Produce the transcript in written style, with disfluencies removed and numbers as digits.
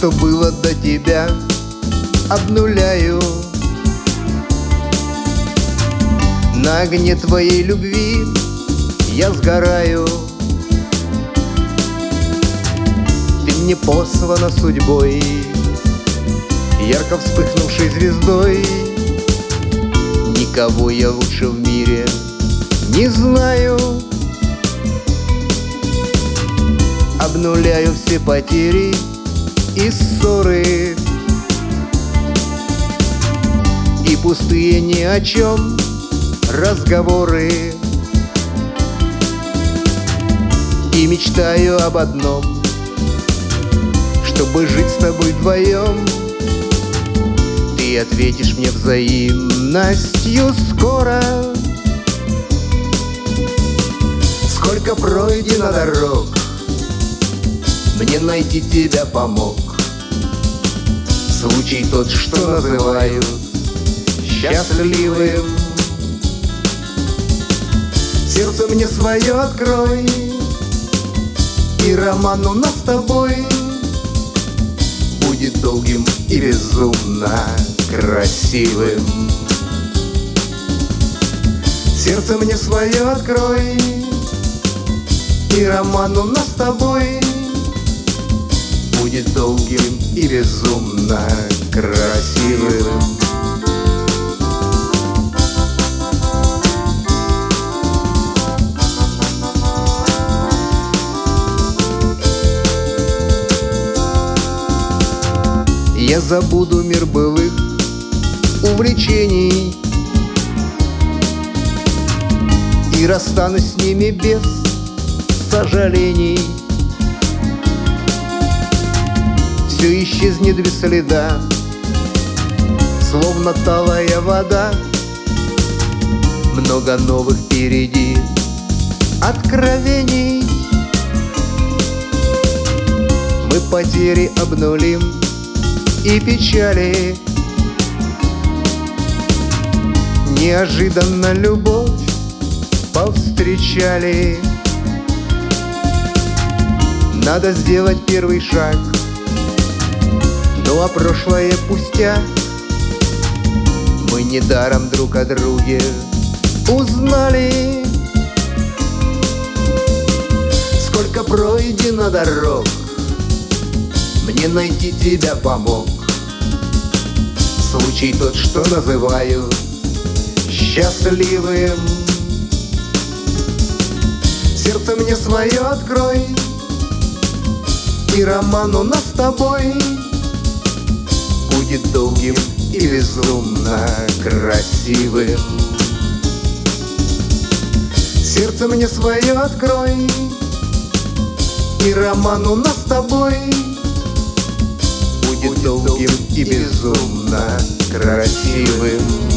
что было до тебя, обнуляю. На огне твоей любви я сгораю. Ты мне послана судьбой, ярко вспыхнувшей звездой. Никого я лучше в мире не знаю. Обнуляю все потери и ссоры, и пустые ни о чем разговоры. И мечтаю об одном, чтобы жить с тобой вдвоем. Ты ответишь мне взаимностью скоро. Сколько пройдено дорог, мне найти тебя помог случай тот, что называют счастливым. Сердце мне свое открой, и роман у нас с тобой будет долгим и безумно красивым. Сердце мне свое открой, и роман у нас с тобой будет долгим и безумно красивым. Я забуду мир былых увлечений и расстанусь с ними без сожалений. Все исчезнет без следа, словно талая вода. Много новых впереди откровений. Мы потери обнулим и печали. Неожиданно любовь повстречали. Надо сделать первый шаг, ну а прошлое пустяк. Мы недаром друг о друге узнали. Сколько пройдено дорог, мне найти тебя помог случай тот, что называют счастливым. Сердце мне свое открой, и роман у нас с тобой будет долгим и безумно красивым. Сердце мне свое открой, и роман у нас с тобой будет долгим и безумно красивым.